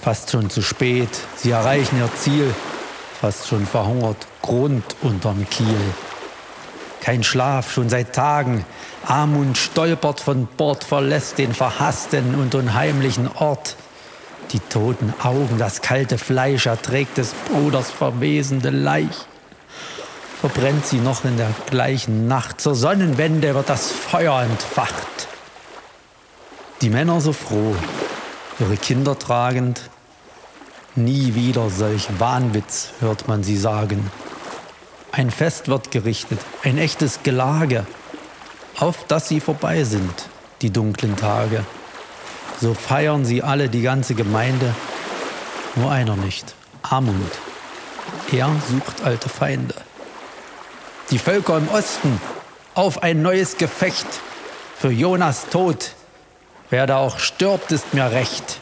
Fast schon zu spät, sie erreichen ihr Ziel, fast schon verhungert, Grund unterm Kiel. Kein Schlaf, schon seit Tagen, Amund stolpert von Bord, verlässt den verhassten und unheimlichen Ort. Die toten Augen, das kalte Fleisch erträgt des Bruders verwesende Leich. Verbrennt sie noch in der gleichen Nacht, zur Sonnenwende wird das Feuer entfacht. Die Männer so froh, ihre Kinder tragend, nie wieder solch Wahnwitz hört man sie sagen. Ein Fest wird gerichtet, ein echtes Gelage, auf das sie vorbei sind, die dunklen Tage. So feiern sie alle, die ganze Gemeinde, nur einer nicht, Amund. Er sucht alte Feinde. Die Völker im Osten, auf ein neues Gefecht, für Jonas Tod, wer da auch stirbt, ist mir recht.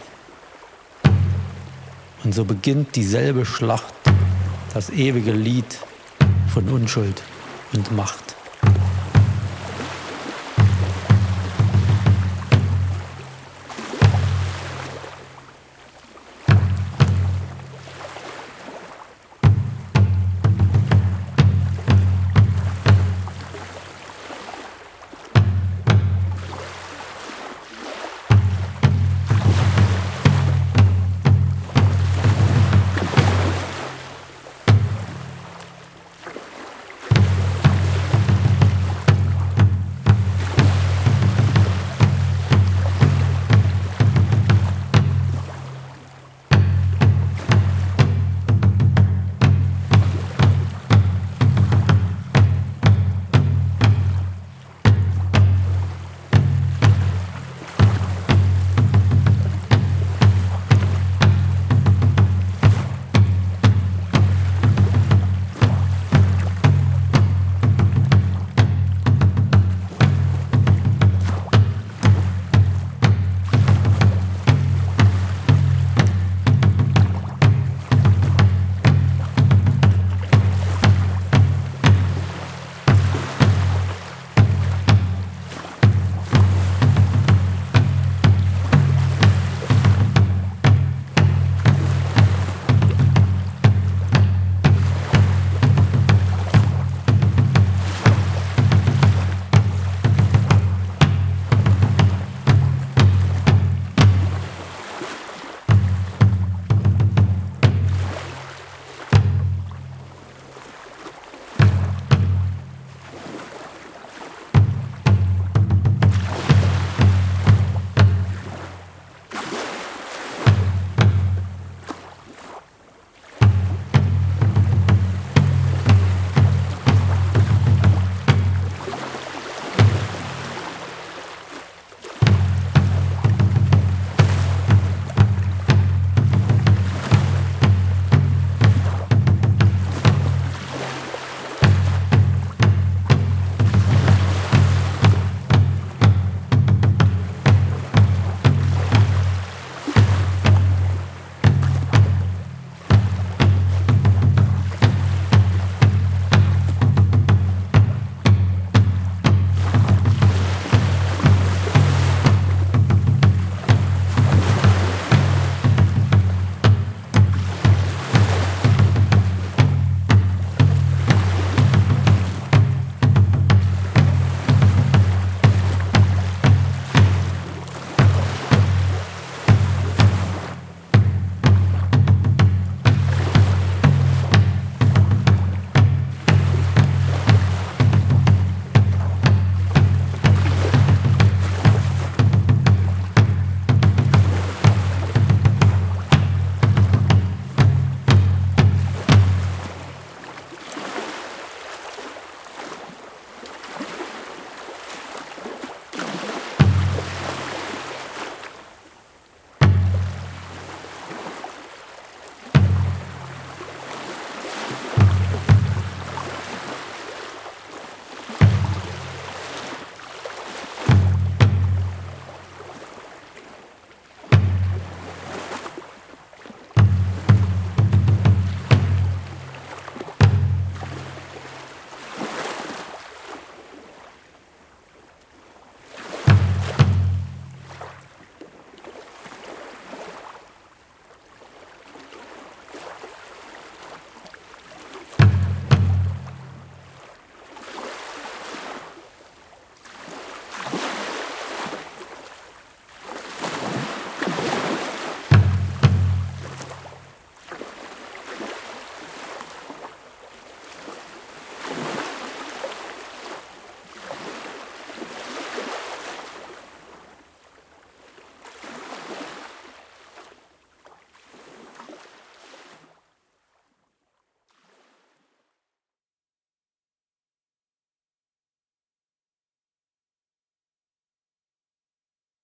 Und so beginnt dieselbe Schlacht, das ewige Lied von Unschuld und Macht.